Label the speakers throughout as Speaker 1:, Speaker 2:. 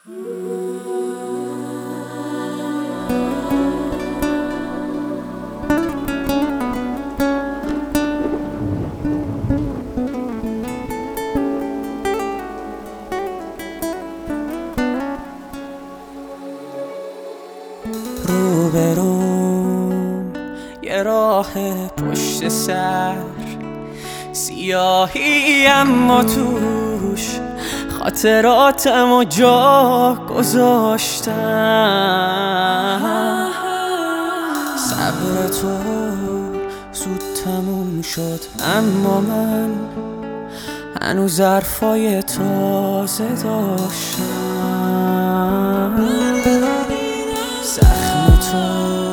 Speaker 1: روبروم یه راه پشت سر سیاهی اما توش خاطراتم و جا گذاشتم. صبر تو زود تموم شد اما من هنوز حرفای تازه داشتم. زخم تو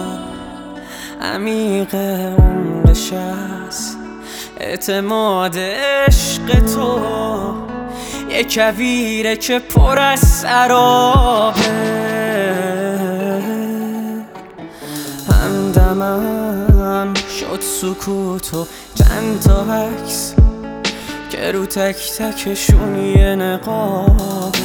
Speaker 1: عمیق عمرش است، اعتماد عشق تو یه کویره که پر از سرابه. همدمم شد سکوت و چند تا عکس که رو تک تکشون یه نقابه.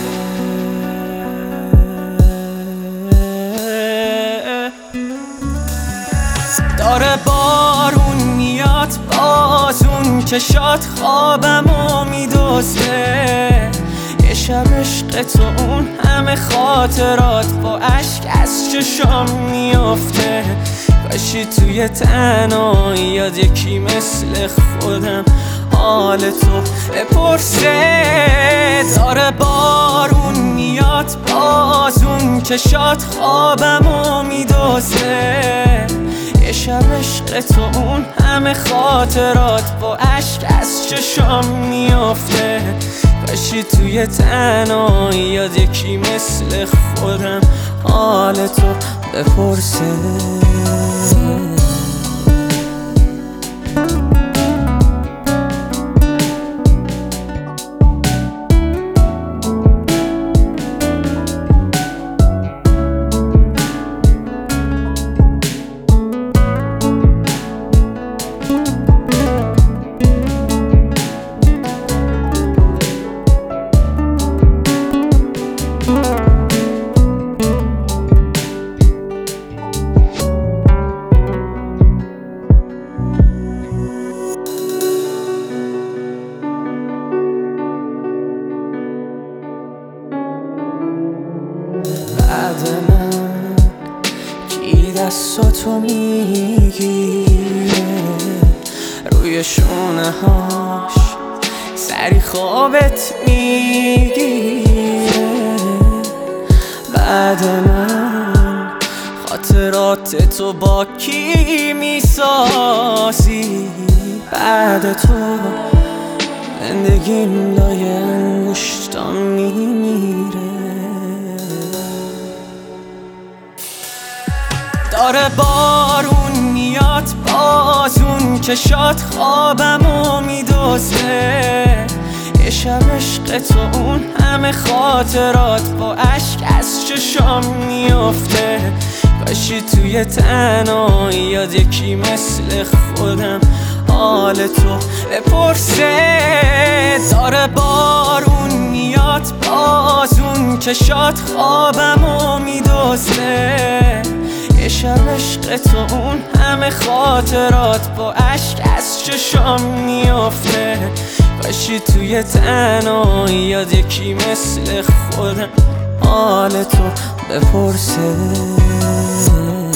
Speaker 1: داره بارون میاد باز اون چشات خوابمو میدزده. یه شب عشق تو اون همه خاطرات با اشک از چشام میافته. کاشی توی تنهایی یاد یکی مثل خودم حال تو بپرسه. داره بارون میاد باز اون چشات خوابمو میدزده. یه شب عشق تو اون همه خاطرات با اشک از چشام میافته. کاشی توی تنهایی یاد یکی مثل خودم حال تو بپرسه. بعد من کی دستاتو میگیره روی شونه هاش سری خوابت میگیره. بعد من خاطرات تو با کی میسازی. بعد تو زندگیم لای انگشتام میمیره. داره بارون میاد باز اون چشات خوابمو میدزده. یه شب عشق تو اون همه خاطرات با اشک از چشام میافته. کاشی توی تنهایی یاد یکی مثل خودم حال تو بپرسه. داره بارون میاد باز اون چشات خوابمو میدزده. یه شب عشق تو اون همه خاطرات با اشک از چشام میافته. کاشی توی تنهایی یاد یکی مثل خودم حال تو بپرسه.